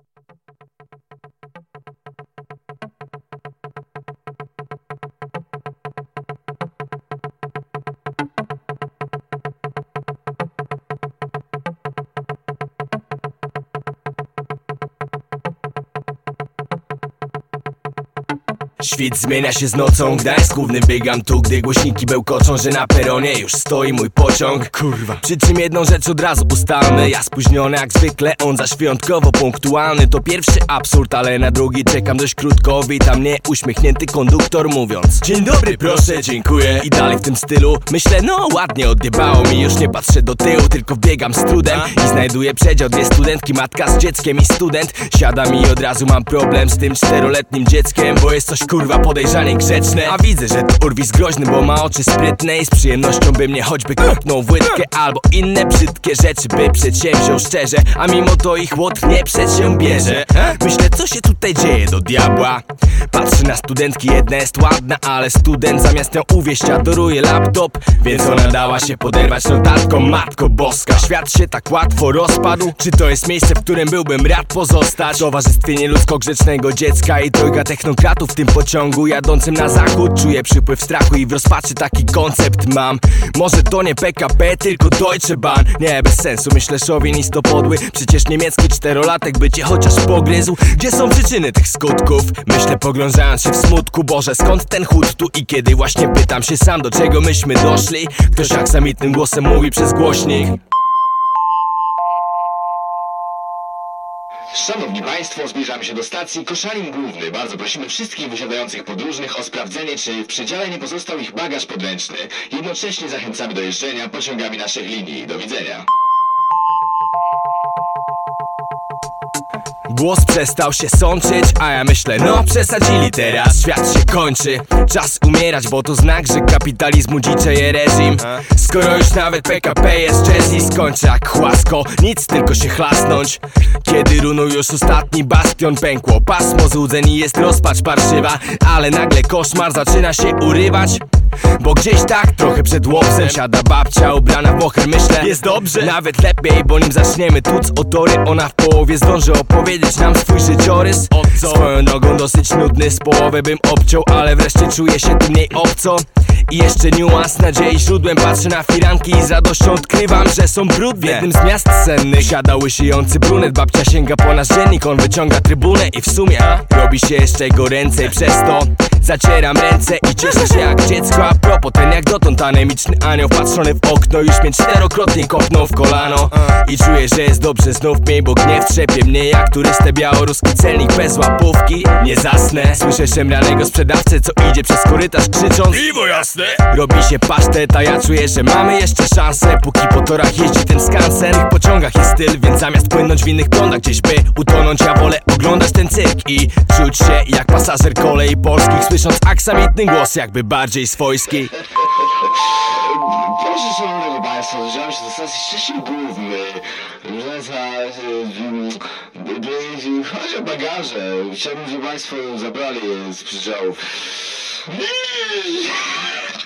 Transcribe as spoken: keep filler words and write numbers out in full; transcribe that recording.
Świt zmienia się z nocą, Gdańsk główny, biegam tu, gdy głośniki bełkoczą, że na peronie już stoi mój pociąg. Kurwa. Przy czym jedną rzecz od razu ustalmy, ja spóźniony jak zwykle, on zaś wyjątkowo punktualny. To pierwszy absurd, ale na drugi czekam dość krótko. Wita mnie uśmiechnięty konduktor mówiąc: dzień dobry, proszę, dziękuję. I dalej w tym stylu myślę, no ładnie odjebało mi. Już nie patrzę do tyłu, tylko biegam z trudem i znajduję przedział, dwie studentki, matka z dzieckiem i student. Siadam i od razu mam problem z tym czteroletnim dzieckiem, bo jest coś kurwa podejrzanie grzeczne. A widzę, że to urwis groźny, bo ma oczy sprytne i z przyjemnością by mnie choćby kopnął w łydkę albo inne brzydkie rzeczy by przedsięwziął szczerze, a mimo to ich łotr nie przedsiębierze. Myślę, co się tutaj dzieje do diabła. Patrzę na studentki, jedna jest ładna, ale student zamiast ją uwieść adoruje laptop, więc ona dała się poderwać notatką. Matko boska, świat się tak łatwo rozpadł. Czy to jest miejsce, w którym byłbym rad pozostać? Towarzystwie nieludzko grzecznego dziecka i trojga technokratów w tym pociągu jadącym na zachód. Czuję przypływ strachu i w rozpaczy taki koncept mam. Może to nie P K P, tylko Deutsche Bahn. Nie, bez sensu, myślę, szowinisto podły. Przecież niemiecki czterolatek by cię chociaż pogryzł. Gdzie są przyczyny tych skutków? Myślę, pogrążając się w smutku. Boże, skąd ten chód tu i kiedy? Właśnie pytam się sam, do czego myśmy doszli. Ktoś aksamitnym głosem mówi przez głośnik: Szanowni Państwo, zbliżamy się do stacji Koszalin Główny. Bardzo prosimy wszystkich wysiadających podróżnych o sprawdzenie, czy w przedziale nie pozostał ich bagaż podręczny. Jednocześnie zachęcamy do jeżdżenia pociągami naszych linii. Do widzenia. Głos przestał się sączyć, a ja myślę, no przesadzili teraz. Świat się kończy, czas umierać, bo to znak, że kapitalizmu dziczeje reżim. Skoro już nawet P K P jest jazz i skończy jak chłasko, nic tylko się chlasnąć. Kiedy runął już ostatni bastion, pękło pasmo złudzeń i jest rozpacz parszywa. Ale nagle koszmar zaczyna się urywać, bo gdzieś tak trochę przed łopsem siada babcia ubrana w moher. Myślę, jest dobrze, nawet lepiej, bo nim zaczniemy tuc o tory, ona w połowie zdąży opowiedzieć nam swój życiorys. O co? Swoją drogą dosyć nudny, z połowy bym obciął, ale wreszcie czuję się tu mniej obco. I jeszcze niuans nadziei źródłem, patrzę na firanki i z radością odkrywam, że są brudne. W jednym z miast sennych siada łysiejący brunet. Babcia sięga po nasz dziennik, on wyciąga trybunę i w sumie robi się jeszcze goręcej. Przez to zacieram ręce i cieszę się jak dziecko. A propos, ten jak dotąd anemiczny anioł wpatrzony w okno już mnie czterokrotnie kopnął w kolano. I czuję, że jest dobrze znów mniej, bo gniew trzepie mnie jak turystę białoruski celnik bez łapówki. Nie zasnę, słyszę szemranego sprzedawcę, co idzie przez korytarz krzycząc: piwo jasne! Robi się pasztet, a ja czuję, że mamy jeszcze szansę. Póki po torach jeździ ten skansen, w pociągach jest styl, więc zamiast płynąć w innych prądach gdzieś by utonąć, ja wolę oglądać ten cyrk i czuć się jak pasażer kolei polskich, słysząc aksamitny głos jakby bardziej swojski. Proszę szanownego Państwa, zbliżamy się do stacji Szczecin Główny. Chodzi o bagaże. Chciałbym, żeby Państwo zabrali je z przedziału.